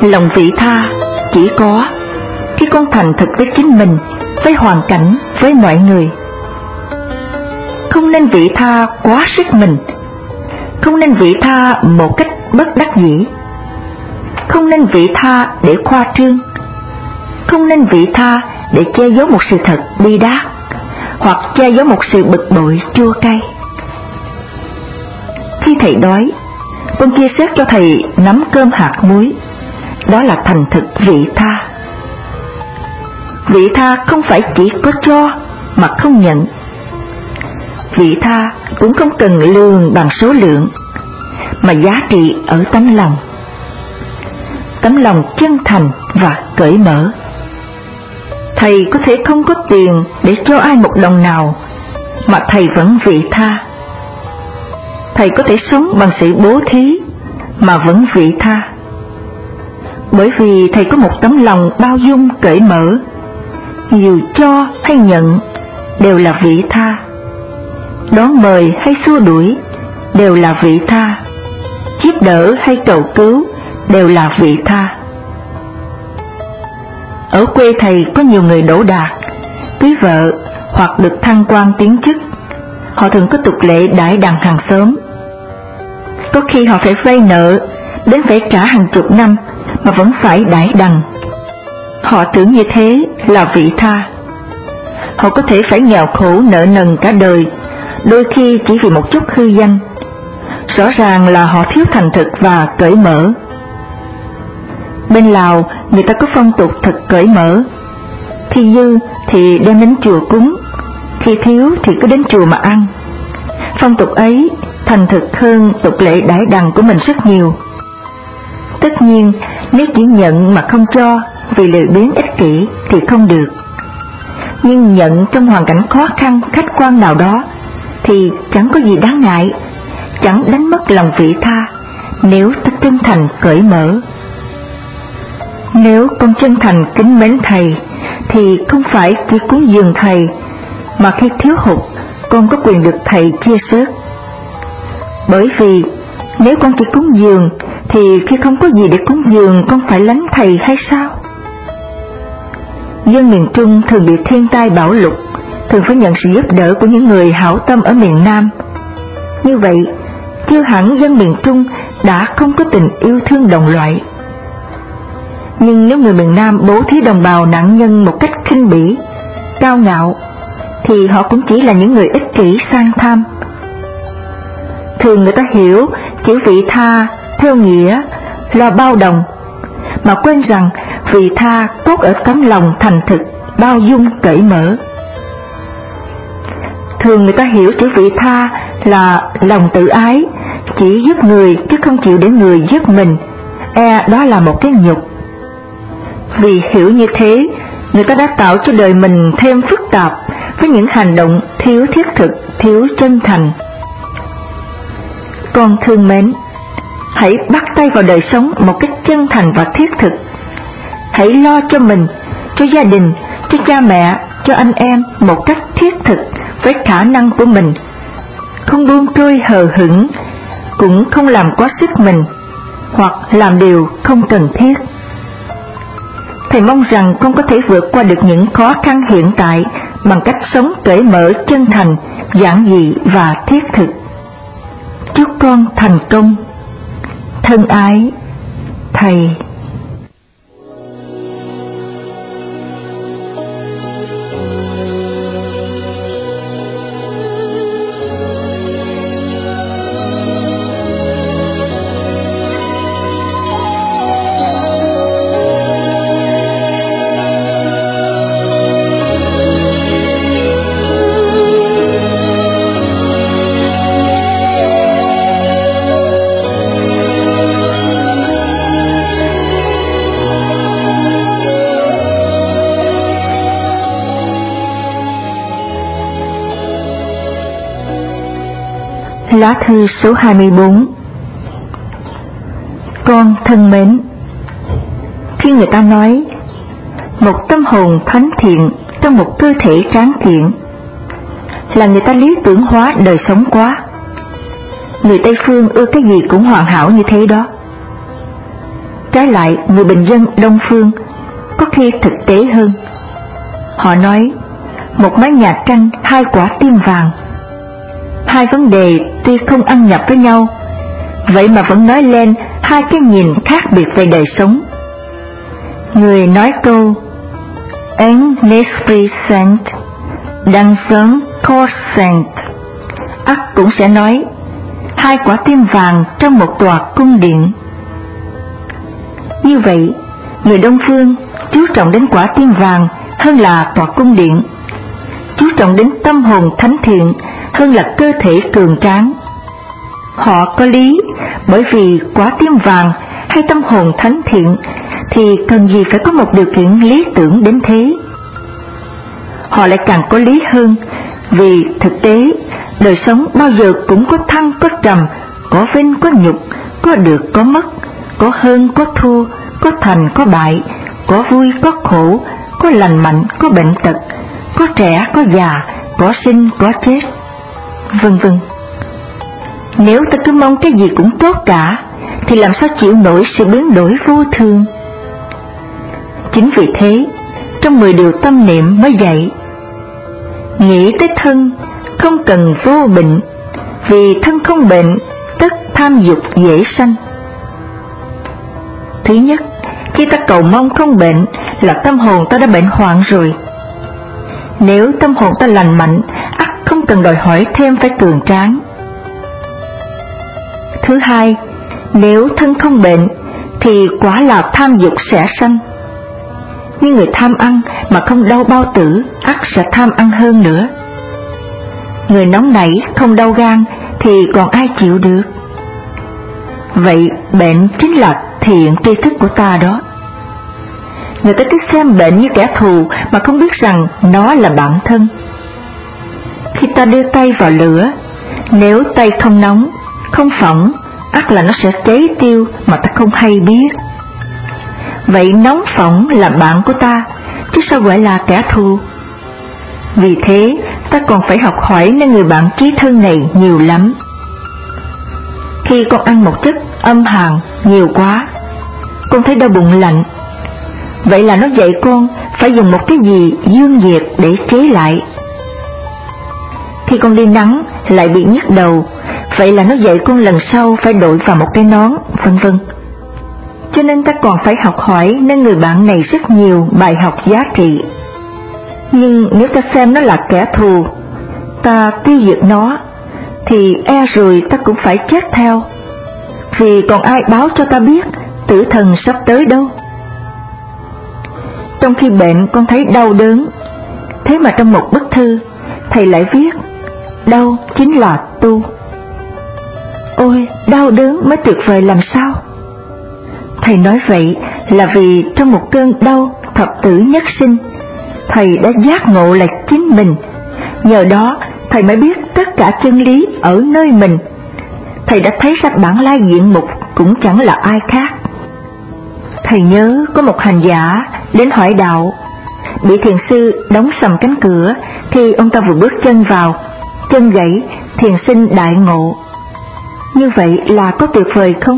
Lòng vị tha chỉ có khi con thành thực với chính mình, với hoàn cảnh, với mọi người. Không nên vị tha quá sức mình, không nên vị tha một cách bất đắc dĩ, không nên vị tha để khoa trương, không nên vị tha để che giấu một sự thật bi đát, hoặc che giấu một sự bực bội chua cay. Khi thầy đói, con chia sớt cho thầy nắm cơm hạt muối, đó là thành thực vị tha. Vị tha không phải chỉ có cho mà không nhận. Vị tha cũng không cần lường bằng số lượng, mà giá trị ở tấm lòng. Tấm lòng chân thành và cởi mở. Thầy có thể không có tiền để cho ai một đồng nào, mà thầy vẫn vị tha. Thầy có thể sống bằng sự bố thí, mà vẫn vị tha. Bởi vì thầy có một tấm lòng bao dung cởi mở, dù cho hay nhận đều là vị tha. Đón mời hay xua đuổi đều là vị tha. Giúp đỡ hay cầu cứu đều là vị tha. Ở quê thầy có nhiều người đỗ đạt, cưới vợ hoặc được thăng quan tiến chức. Họ thường có tục lệ đãi đằng hàng xóm. Có khi họ phải vay nợ đến phải trả hàng chục năm mà vẫn phải đãi đằng. Họ tưởng như thế là vị tha. Họ có thể phải nghèo khổ nợ nần cả đời, đôi khi chỉ vì một chút hư danh. Rõ ràng là họ thiếu thành thực và cởi mở. Bên Lào, người ta có phong tục thật cởi mở. Khi dư thì đem đến chùa cúng, khi thiếu thì cứ đến chùa mà ăn. Phong tục ấy thành thực hơn tục lệ đãi đằng của mình rất nhiều. Tất nhiên, nếu chỉ nhận mà không cho vì lười biếng ích kỷ thì không được. Nhưng nhận trong hoàn cảnh khó khăn khách quan nào đó thì chẳng có gì đáng ngại, chẳng đánh mất lòng vị tha nếu ta chân thành cởi mở. Nếu con chân thành kính mến thầy thì không phải chỉ cúng dường thầy, mà khi thiếu hụt con có quyền được thầy chia sớt. Bởi vì nếu con chỉ cúng dường thì khi không có gì để cúng dường con phải lánh thầy hay sao? Dân miền Trung thường bị thiên tai bão lụt, thường phải nhận sự giúp đỡ của những người hảo tâm ở miền Nam. Như vậy, chưa hẳn dân miền Trung đã không có tình yêu thương đồng loại. Nhưng nếu người miền Nam bố thí đồng bào nạn nhân một cách khinh bỉ, cao ngạo, thì họ cũng chỉ là những người ích kỷ sang tham. Thường người ta hiểu chữ vị tha theo nghĩa lo bao đồng, mà quên rằng vị tha cốt ở tấm lòng thành thực, bao dung cởi mở. Thường người ta hiểu chữ vị tha là lòng tự ái, chỉ giúp người chứ không chịu để người giúp mình, đó là một cái nhục. Vì hiểu như thế, người ta đã tạo cho đời mình thêm phức tạp với những hành động thiếu thiết thực, thiếu chân thành. Con thương mến, hãy bắt tay vào đời sống một cách chân thành và thiết thực. Hãy lo cho mình, cho gia đình, cho cha mẹ, cho anh em một cách thiết thực với khả năng của mình. Không buông trôi hờ hững, cũng không làm quá sức mình, hoặc làm điều không cần thiết. Thầy mong rằng con có thể vượt qua được những khó khăn hiện tại bằng cách sống cởi mở, chân thành, giản dị và thiết thực. Chúc con thành công. Thân ái, thầy. Lá thư số 24. Con thân mến, khi người ta nói một tâm hồn thánh thiện trong một cơ thể tráng kiện là người ta lý tưởng hóa đời sống quá. Người Tây Phương ưa cái gì cũng hoàn hảo như thế đó. Trái lại, người bình dân Đông phương có khi thực tế hơn. Họ nói, một mái nhà tranh 2 quả tim vàng. Hai vấn đề tuy không ăn nhập với nhau, vậy mà vẫn nói lên hai cái nhìn khác biệt về đời sống. Người nói câu Un esprit saint dans un corps saint, ắt cũng sẽ nói 2 quả tim vàng trong một tòa cung điện. Như vậy, người Đông phương chú trọng đến quả tim vàng hơn là tòa cung điện, chú trọng đến tâm hồn thánh thiện hơn là cơ thể cường tráng. Họ có lý, bởi vì quả tim vàng hay tâm hồn thánh thiện thì cần gì phải có một điều kiện lý tưởng đến thế. Họ lại càng có lý hơn, vì thực tế đời sống bao giờ cũng có thăng có trầm, có vinh có nhục, có được có mất, có hơn có thua, có thành có bại, có vui có khổ, có lành mạnh có bệnh tật, có trẻ có già, có sinh có chết, vân vân. Nếu ta cứ mong cái gì cũng tốt cả, thì làm sao chịu nổi sự biến đổi vô thường? Chính vì thế, trong 10 điều tâm niệm mới dạy, nghĩ tới thân không cần vô bệnh, vì thân không bệnh, tất tham dục dễ sanh. Thứ nhất, khi ta cầu mong không bệnh là tâm hồn ta đã bệnh hoạn rồi. Nếu tâm hồn ta lành mạnh, ắt không cần đòi hỏi thêm phải cường tráng. Thứ hai, nếu thân không bệnh thì quả là tham dục sẽ sanh. Nhưng người tham ăn mà không đau bao tử, ắt sẽ tham ăn hơn nữa. Người nóng nảy không đau gan thì còn ai chịu được. Vậy bệnh chính là thiện tri thức của ta đó. Người ta cứ xem bệnh như kẻ thù mà không biết rằng nó là bạn thân. Khi ta đưa tay vào lửa, nếu tay không nóng, không phỏng, ắt là nó sẽ cháy tiêu mà ta không hay biết. Vậy nóng phỏng là bạn của ta, chứ sao gọi là kẻ thù? Vì thế, ta còn phải học hỏi nơi người bạn chí thân này nhiều lắm. Khi con ăn một chất âm hàn nhiều quá, con thấy đau bụng lạnh. Vậy là nó dạy con phải dùng một cái gì dương nhiệt để chế lại. Khi con đi nắng lại bị nhức đầu, vậy là nó dạy con lần sau phải đội vào một cái nón, vân vân. Cho nên ta còn phải học hỏi nơi người bạn này rất nhiều bài học giá trị. Nhưng nếu ta xem nó là kẻ thù, ta tiêu diệt nó, thì e rồi ta cũng phải chết theo. Vì còn ai báo cho ta biết tử thần sắp tới đâu. Trong khi bệnh con thấy đau đớn, thế mà trong một bức thư thầy lại viết đau chính là tu. Ôi, đau đớn mới tuyệt vời làm sao? Thầy nói vậy là vì trong một cơn đau thập tử nhất sinh, thầy đã giác ngộ là chính mình. Nhờ đó thầy mới biết tất cả chân lý ở nơi mình. Thầy đã thấy ra bản lai diện mục cũng chẳng là ai khác. Thầy nhớ có một hành giả đến hỏi đạo, bị thiền sư đóng sầm cánh cửa khi ông ta vừa bước chân vào, chân gãy, thiền sinh đại ngộ. Như vậy là có tuyệt vời không?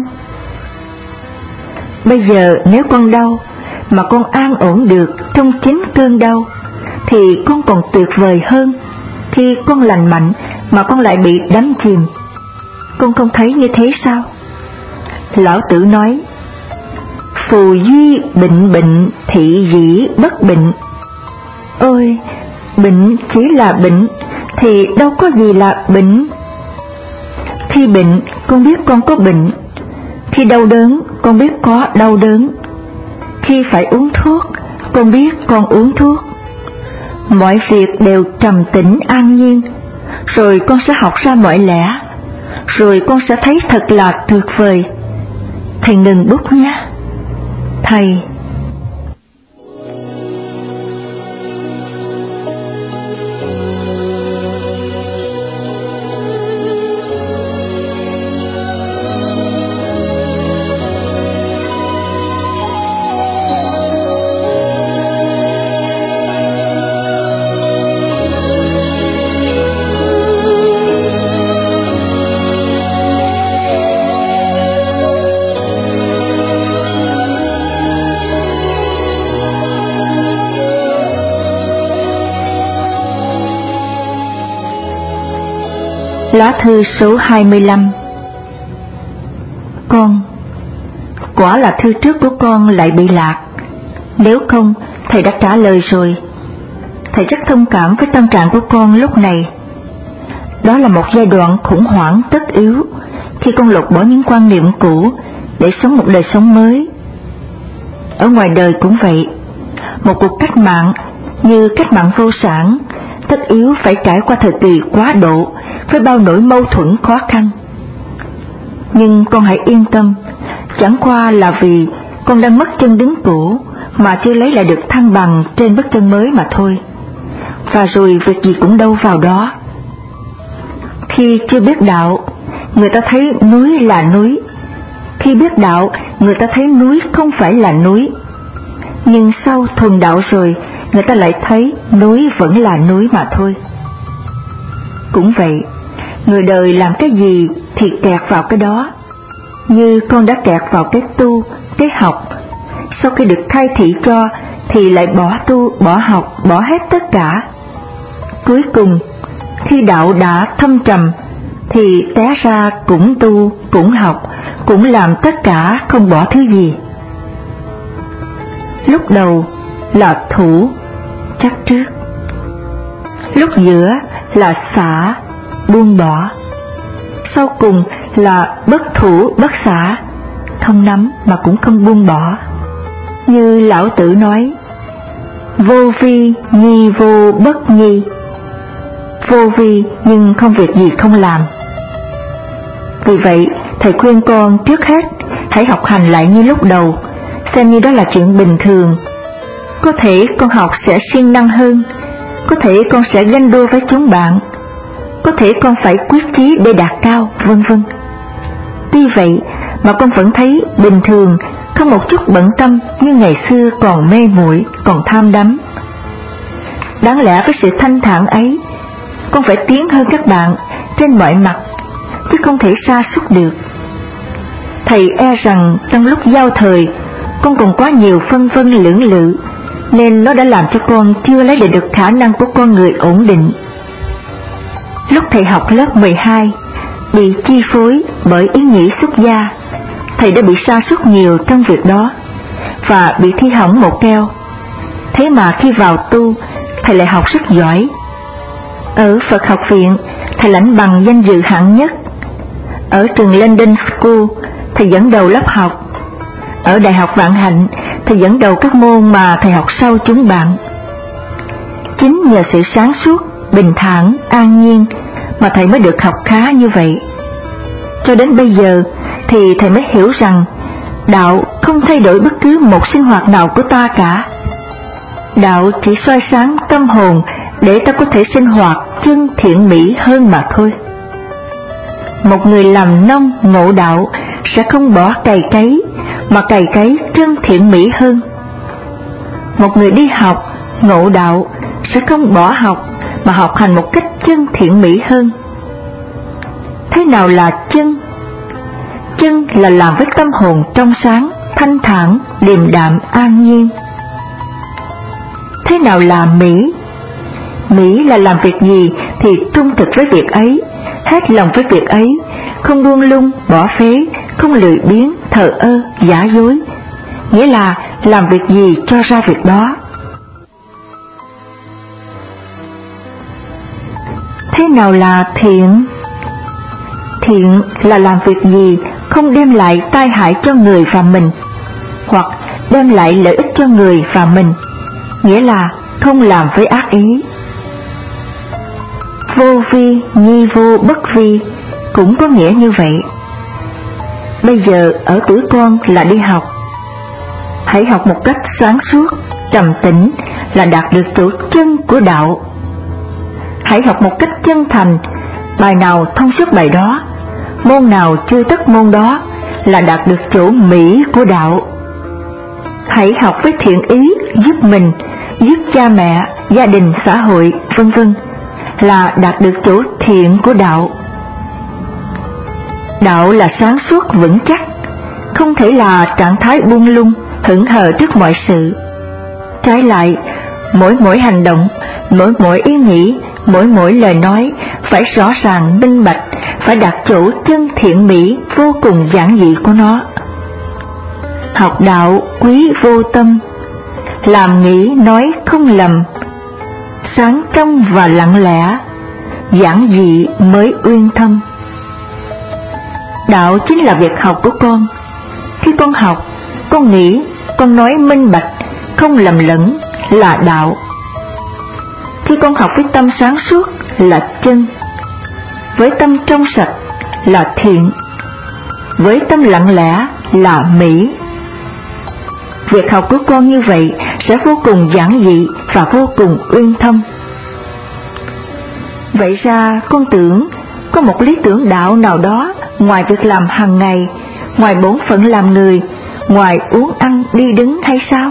Bây giờ nếu con đau mà con an ổn được trong chính cơn đau, thì con còn tuyệt vời hơn khi con lành mạnh mà con lại bị đắm chìm. Con không thấy như thế sao? Lão Tử nói, phù duy bệnh bệnh, thị dĩ bất bệnh. Ôi, bệnh chỉ là bệnh, thì đâu có gì là bệnh. Khi bệnh, con biết con có bệnh. Khi đau đớn, con biết có đau đớn. Khi phải uống thuốc, con biết con uống thuốc. Mọi việc đều trầm tĩnh an nhiên, rồi con sẽ học ra mọi lẽ, rồi con sẽ thấy thật là tuyệt vời. Thầy ngừng bút nhé. Thầy. Lá thư số 25. Con, quả là thư trước của con lại bị lạc. Nếu không, thầy đã trả lời rồi. Thầy rất thông cảm với tâm trạng của con lúc này. Đó là một giai đoạn khủng hoảng tất yếu khi con lột bỏ những quan niệm cũ để sống một đời sống mới. Ở ngoài đời cũng vậy, một cuộc cách mạng như cách mạng vô sản tất yếu phải trải qua thời kỳ quá độ với bao nỗi mâu thuẫn khó khăn. Nhưng con hãy yên tâm, chẳng qua là vì con đang mất chân đứng cũ mà chưa lấy lại được thăng bằng trên bước chân mới mà thôi. Và rồi việc gì cũng đâu vào đó. Khi chưa biết đạo, người ta thấy núi là núi. Khi biết đạo, người ta thấy núi không phải là núi. Nhưng sau thuần đạo rồi, người ta lại thấy núi vẫn là núi mà thôi. Cũng vậy, người đời làm cái gì thì kẹt vào cái đó. Như con đã kẹt vào cái tu, cái học. Sau khi được khai thị cho thì lại bỏ tu, bỏ học, bỏ hết tất cả. Cuối cùng, khi đạo đã thâm trầm thì té ra cũng tu, cũng học, cũng làm tất cả, không bỏ thứ gì. Lúc đầu là thủ, chắc trước. Lúc giữa là xả, buông bỏ. Sau cùng là bất thủ, bất xả, không nắm mà cũng không buông bỏ. Như Lão Tử nói, vô vi nhi vô bất nhi. Vô vi nhưng không việc gì không làm. Vì vậy, thầy khuyên con trước hết hãy học hành lại như lúc đầu, xem như đó là chuyện bình thường. Có thể con học sẽ siêng năng hơn, có thể con sẽ ganh đua với chúng bạn, có thể con phải quyết chí để đạt cao, vân vân. Tuy vậy mà con vẫn thấy bình thường, không một chút bận tâm như ngày xưa còn mê muội, còn tham đắm. Đáng lẽ với sự thanh thản ấy, con phải tiến hơn các bạn trên mọi mặt, chứ không thể sa sút được. Thầy e rằng trong lúc giao thời, con còn quá nhiều phân vân lưỡng lự, nên nó đã làm cho con chưa lấy được khả năng của con người ổn định. Lúc thầy học lớp 12, bị chi phối bởi ý nghĩ xuất gia, thầy đã bị sa sút nhiều trong việc đó, và bị thi hỏng một keo. Thế mà khi vào tu, thầy lại học rất giỏi. Ở Phật học viện, thầy lãnh bằng danh dự hạng nhất. Ở trường London School, thầy dẫn đầu lớp học. Ở Đại học Vạn Hạnh, thầy dẫn đầu các môn mà thầy học sau chúng bạn. Chính nhờ sự sáng suốt, bình thản, an nhiên mà thầy mới được học khá như vậy. Cho đến bây giờ thì thầy mới hiểu rằng đạo không thay đổi bất cứ một sinh hoạt nào của ta cả. Đạo chỉ soi sáng tâm hồn để ta có thể sinh hoạt chân thiện mỹ hơn mà thôi. Một người làm nông ngộ đạo sẽ không bỏ cày cấy, mà cày cấy chân thiện mỹ hơn. Một người đi học ngộ đạo sẽ không bỏ học, mà học hành một cách chân thiện mỹ hơn. Thế nào là chân? Chân là làm với tâm hồn trong sáng, thanh thản, điềm đạm, an nhiên. Thế nào là mỹ? Mỹ là làm việc gì thì trung thực với việc ấy, hết lòng với việc ấy, không buông lung, bỏ phế, không lười biếng, thờ ơ, giả dối. Nghĩa là làm việc gì cho ra việc đó. Thế nào là thiện? Thiện là làm việc gì không đem lại tai hại cho người và mình, hoặc đem lại lợi ích cho người và mình, nghĩa là không làm với ác ý. Vô vi nhi vô bất vi cũng có nghĩa như vậy. Bây giờ ở tuổi con là đi học. Hãy học một cách sáng suốt, trầm tĩnh là đạt được chỗ chân của đạo. Hãy học một cách chân thành, bài nào thông suốt bài đó, môn nào chưa tất môn đó là đạt được chỗ mỹ của đạo. Hãy học với thiện ý giúp mình, giúp cha mẹ, gia đình, xã hội, vân vân, là đạt được chỗ thiện của đạo. Đạo là sáng suốt vững chắc, không thể là trạng thái buông lung, hững hờ trước mọi sự. Trái lại, mỗi hành động, mỗi ý nghĩ, mỗi lời nói phải rõ ràng, minh bạch, phải đặt chỗ chân thiện mỹ vô cùng giản dị của nó. Học đạo quý vô tâm, làm nghĩ nói không lầm, sáng trong và lặng lẽ, giản dị mới uyên thâm. Đạo chính là việc học của con. Khi con học, con nghĩ, con nói minh bạch, không lầm lẫn là đạo. Khi con học với tâm sáng suốt là chân, với tâm trong sạch là thiện, với tâm lặng lẽ là mỹ. Việc học của con như vậy sẽ vô cùng giản dị và vô cùng uyên thâm. Vậy ra con tưởng có một lý tưởng đạo nào đó ngoài việc làm hàng ngày, ngoài bổn phận làm người, ngoài uống ăn đi đứng hay sao?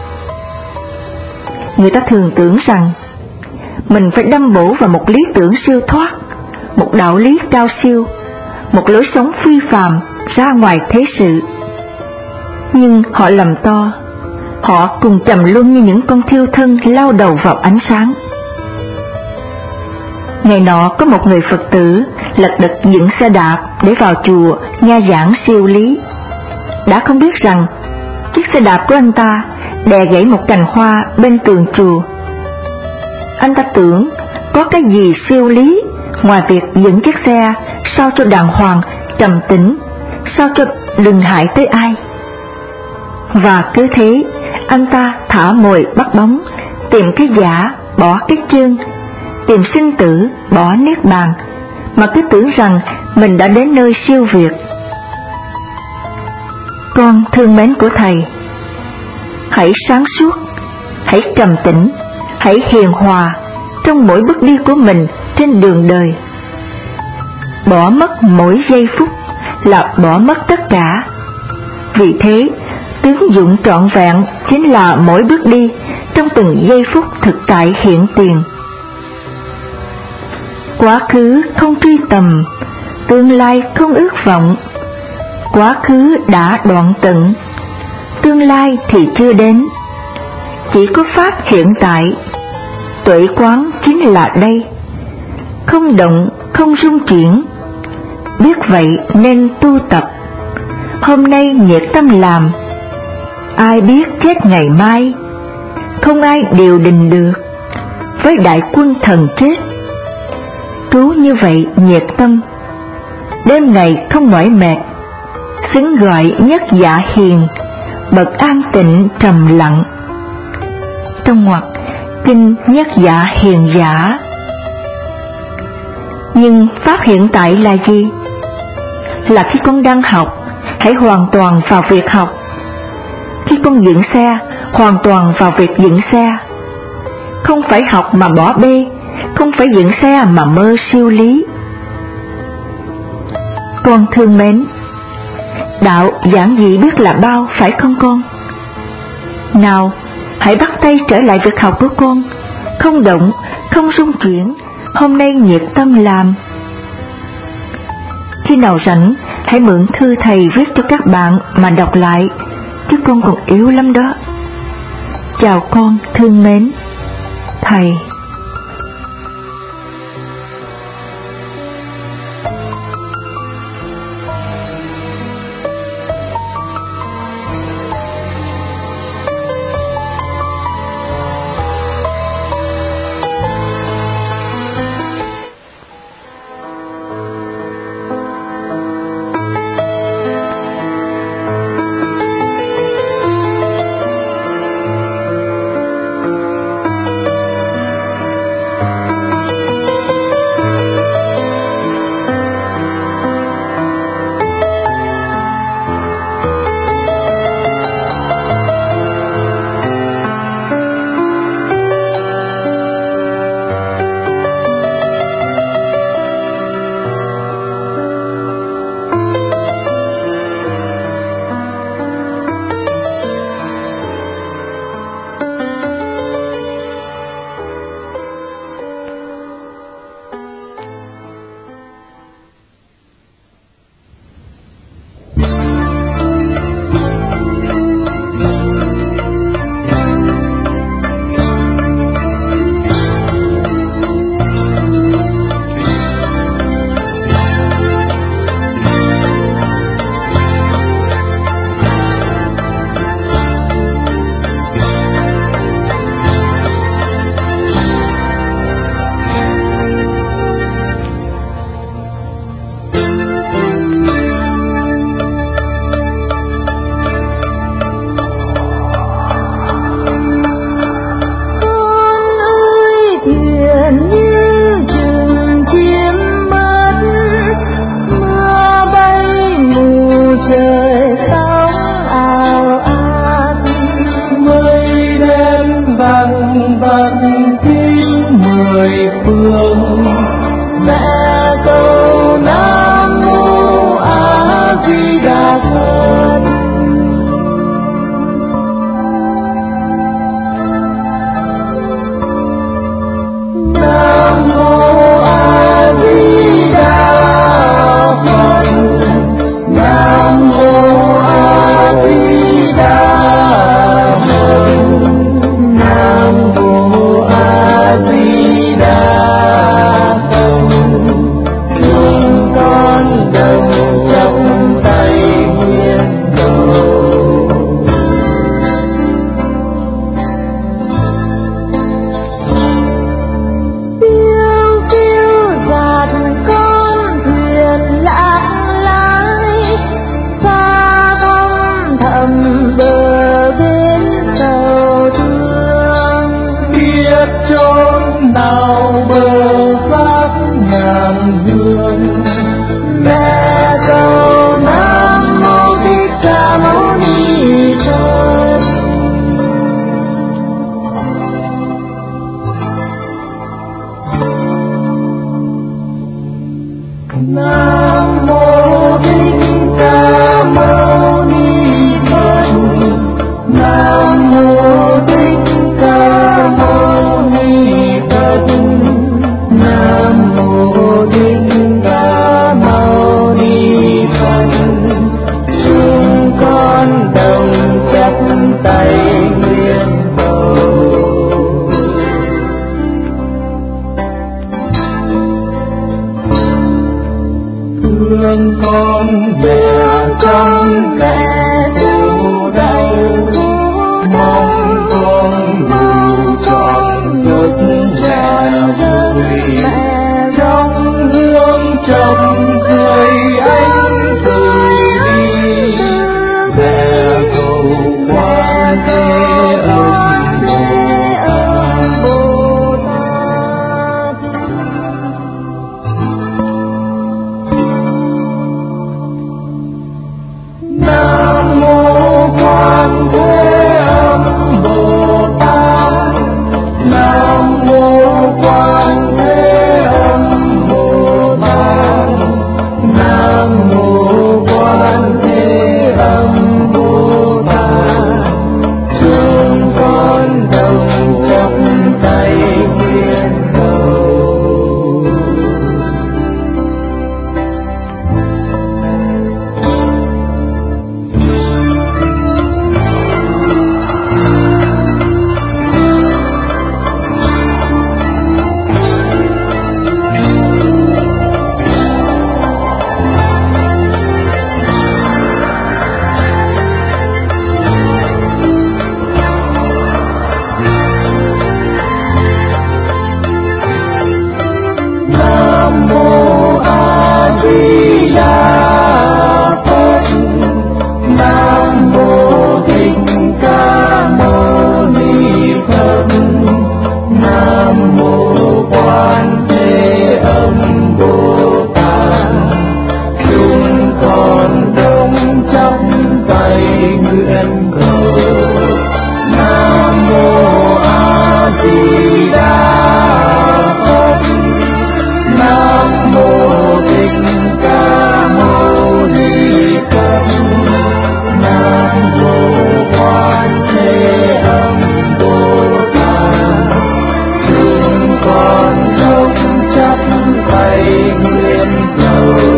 Người ta thường tưởng rằng mình phải đâm bổ vào một lý tưởng siêu thoát, một đạo lý cao siêu, một lối sống phi phàm ra ngoài thế sự. Nhưng họ lầm to, họ cùng trầm luân như những con thiêu thân lao đầu vào ánh sáng. Ngày nọ có một người Phật tử lật đật dựng xe đạp để vào chùa nghe giảng siêu lý. Đã không biết rằng chiếc xe đạp của anh ta đè gãy một cành hoa bên tường chùa. Anh ta tưởng có cái gì siêu lý ngoài việc dựng chiếc xe sao cho đàng hoàng, trầm tĩnh, sao cho đừng hại tới ai. Và cứ thế, anh ta thả mồi bắt bóng, tìm cái giả, bỏ cái chân, tìm sinh tử, bỏ niết bàn, mà cứ tưởng rằng mình đã đến nơi siêu việt. Con thương mến của Thầy, hãy sáng suốt, hãy trầm tĩnh, hãy hiền hòa trong mỗi bước đi của mình trên đường đời. Bỏ mất mỗi giây phút là bỏ mất tất cả. Vì thế, tướng dụng trọn vẹn chính là mỗi bước đi trong từng giây phút thực tại hiện tiền. Quá khứ không truy tầm, tương lai không ước vọng. Quá khứ đã đoạn tận, tương lai thì chưa đến. Chỉ có pháp hiện tại, tuệ quán chính là đây. Không động, không rung chuyển, biết vậy nên tu tập. Hôm nay nhiệt tâm làm, ai biết chết ngày mai. Không ai điều đình được, với đại quân thần chết. Trú như vậy nhiệt tâm, đêm ngày không mỏi mệt, xứng gọi nhất dạ hiền, bậc an tịnh trầm lặng. Trong ngoặc kinh nhất dạ hiền giả. Nhưng pháp hiện tại là gì? Là khi con đang học, hãy hoàn toàn vào việc học. Khi con dựng xe, hoàn toàn vào việc dựng xe. Không phải học mà bỏ bê, không phải dựng xe mà mơ siêu lý. Con thương mến, đạo giản dị biết là bao, phải không con? Nào, hãy bắt tay trở lại việc học của con, không động, không rung chuyển, hôm nay nhiệt tâm làm. Khi nào rảnh, hãy mượn thư Thầy viết cho các bạn mà đọc lại, chứ con còn yếu lắm đó. Chào con thương mến, Thầy. nhất chốn nào bờ thác ngàn hương. Mẹ cầu Nam Mô Thích Ca Mâu Ni Phật. Nam Mô Thích Ca Mâu Ni Phật. Nam Mô Thích Ca Mâu Ni Phật. Nam Mô Thích Ca Mâu Ni Phật. Chúng con đồng chắp tay nguyện cầu. Thương con mẹ trong kẻ tu đau, mong con lưu trọn nước nhà vui. Trong hương trầm cười anh cười đi, mẹ cầu quan thế âm Bồ Tát. Nam mô Quan Thế Âm Bồ Tát. Nam mô Quan Thế Âm Bồ Tát. Nam mô Quan Thế Âm Bồ Tát. Chúng con đồng chắp tay nguyện cầu. Nam mô A Di Đà Phật. Nam mô Thích Ca Mâu Ni Phật. Nam mô Quan Thế Âm Bồ Tát. Chúng con đồng chắp tay nguyện cầu. Nam mô A Di Đà Phật. Nam mô Thích Ca Mâu Ni Phật. Nam mô Quan Thế Âm Bồ Tát. Chúng con đồng chắp tay nguyện cầu.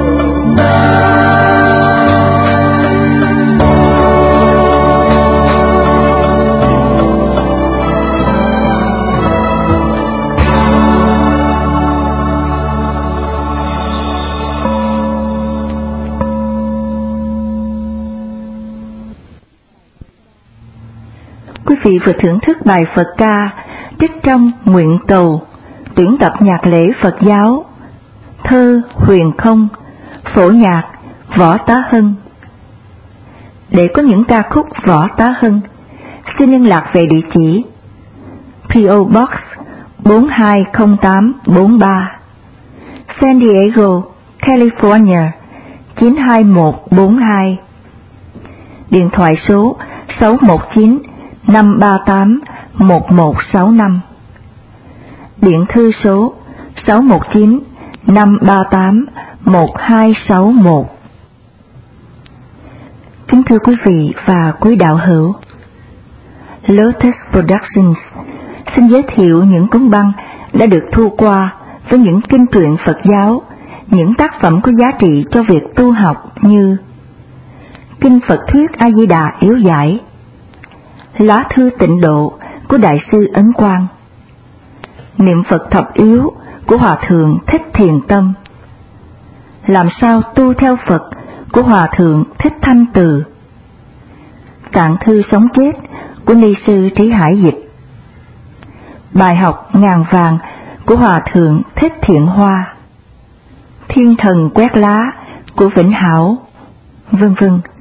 Quý vị vừa thưởng thức bài Phật ca trích trong Nguyện Cầu, tuyển tập nhạc lễ Phật giáo, thơ Huyền Không, phổ nhạc Võ Tá Hân. Để có những ca khúc Võ Tá Hân, xin liên lạc về địa chỉ P.O. Box 420843, San Diego, California 92142. Điện thoại số 619-538-1165. Điện thư số 619-538-1261. Kính thưa quý vị và quý đạo hữu, Lotus Productions xin giới thiệu những cuốn băng đã được thu qua với những kinh truyện Phật giáo, những tác phẩm có giá trị cho việc tu học như Kinh Phật Thuyết A Di Đà Yếu Giải, Lá Thư Tịnh Độ của Đại sư Ấn Quang, Niệm Phật Thập Yếu của Hòa Thượng Thích Thiền Tâm, Làm Sao Tu Theo Phật của Hòa Thượng Thích Thanh Từ, Tạng Thư Sống Chết của Ni sư Trí Hải Dịch, Bài học Ngàn Vàng của Hòa Thượng Thích Thiện Hoa, Thiên Thần Quét Lá của Vĩnh Hảo, vân vân.